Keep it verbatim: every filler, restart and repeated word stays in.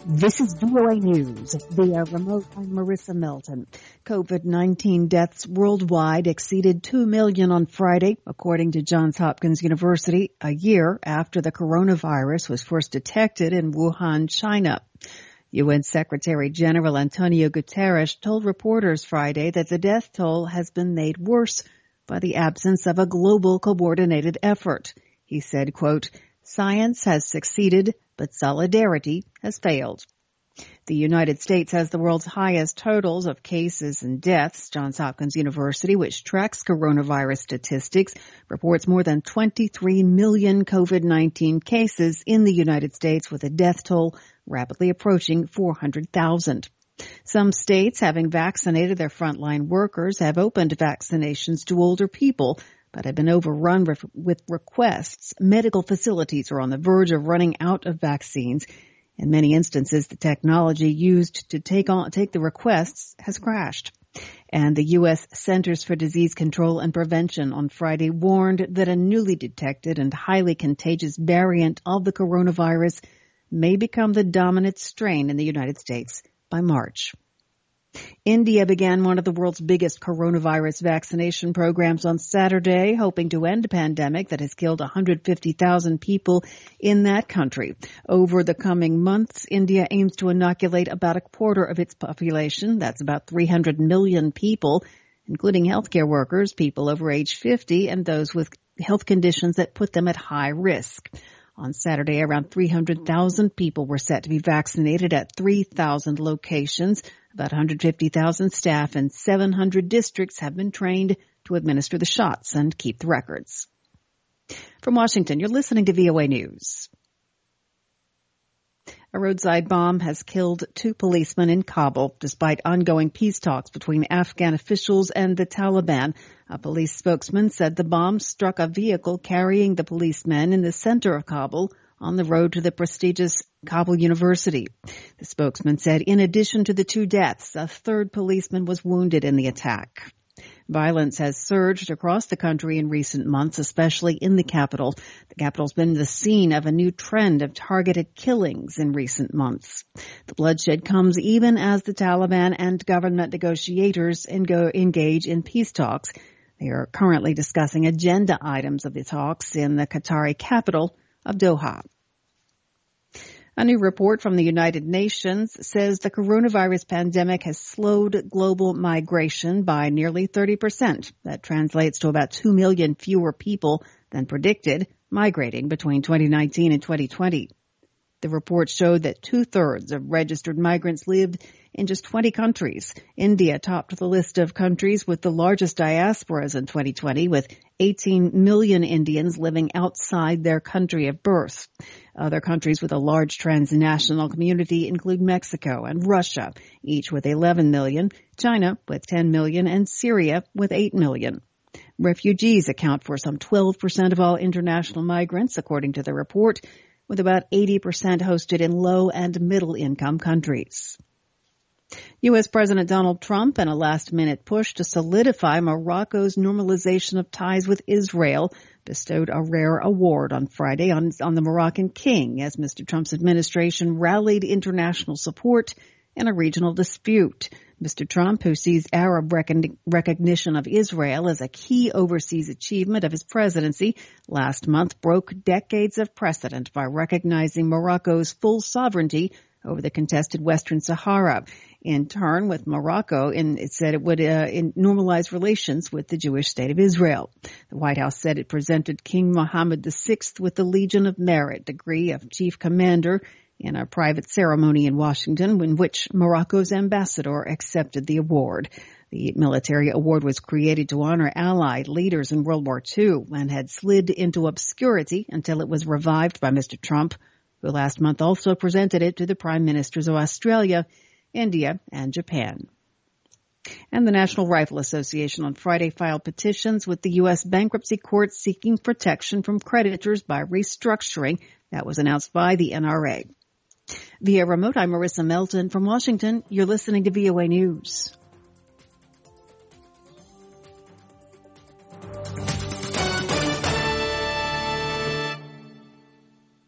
This is V O A News via remote. I'm Marissa Melton. COVID nineteen deaths worldwide exceeded two million on Friday, according to Johns Hopkins University, a year after the coronavirus was first detected in Wuhan, China. U N Secretary General Antonio Guterres told reporters Friday that the death toll has been made worse by the absence of a global coordinated effort. He said, quote, "Science has succeeded, but solidarity has failed." The United States has the world's highest totals of cases and deaths. Johns Hopkins University, which tracks coronavirus statistics, reports more than twenty-three million COVID nineteen cases in the United States, with a death toll rapidly approaching four hundred thousand. Some states, having vaccinated their frontline workers, have opened vaccinations to older people, but have been overrun with requests. Medical facilities are on the verge of running out of vaccines. In many instances, the technology used to take on take the requests has crashed. And the U S Centers for Disease Control and Prevention on Friday warned that a newly detected and highly contagious variant of the coronavirus may become the dominant strain in the United States by March. India began one of the world's biggest coronavirus vaccination programs on Saturday, hoping to end a pandemic that has killed one hundred fifty thousand people in that country. Over the coming months, India aims to inoculate about a quarter of its population. That's about three hundred million people, including healthcare workers, people over age fifty, and those with health conditions that put them at high risk. On Saturday, around three hundred thousand people were set to be vaccinated at three thousand locations. About one hundred fifty thousand staff and seven hundred districts have been trained to administer the shots and keep the records. From Washington, you're listening to V O A News. A roadside bomb has killed two policemen in Kabul, despite ongoing peace talks between Afghan officials and the Taliban. A police spokesman said the bomb struck a vehicle carrying the policemen in the center of Kabul on the road to the prestigious Kabul University. The spokesman said in addition to the two deaths, a third policeman was wounded in the attack. Violence has surged across the country in recent months, especially in the capital. The capital's been the scene of a new trend of targeted killings in recent months. The bloodshed comes even as the Taliban and government negotiators engage in peace talks. They are currently discussing agenda items of the talks in the Qatari capital of Doha. A new report from the United Nations says the coronavirus pandemic has slowed global migration by nearly thirty percent. That translates to about two million fewer people than predicted migrating between twenty nineteen and twenty twenty. The report showed that two-thirds of registered migrants lived in just twenty countries. India topped the list of countries with the largest diasporas in twenty twenty, with eighteen million Indians living outside their country of birth. Other countries with a large transnational community include Mexico and Russia, each with eleven million, China with ten million, and Syria with eight million. Refugees account for some twelve percent of all international migrants, according to the report, with about eighty percent hosted in low and middle income countries. U S. President Donald Trump, in a last-minute push to solidify Morocco's normalization of ties with Israel, bestowed a rare award on Friday on, on the Moroccan king as Mister Trump's administration rallied international support in a regional dispute. Mister Trump, who sees Arab recon- recognition of Israel as a key overseas achievement of his presidency, last month broke decades of precedent by recognizing Morocco's full sovereignty over the contested Western Sahara. In turn, with Morocco, in, it said it would uh, in, normalize relations with the Jewish state of Israel. The White House said it presented King Mohammed the Sixth with the Legion of Merit degree of chief commander in a private ceremony in Washington, in which Morocco's ambassador accepted the award. The military award was created to honor Allied leaders in World War Two and had slid into obscurity until it was revived by Mister Trump, who last month also presented it to the prime ministers of Australia, India, and Japan. And the National Rifle Association on Friday filed petitions with the U S bankruptcy court seeking protection from creditors by restructuring. That was announced by the N R A. Via remote, I'm Marissa Melton from Washington. You're listening to V O A News.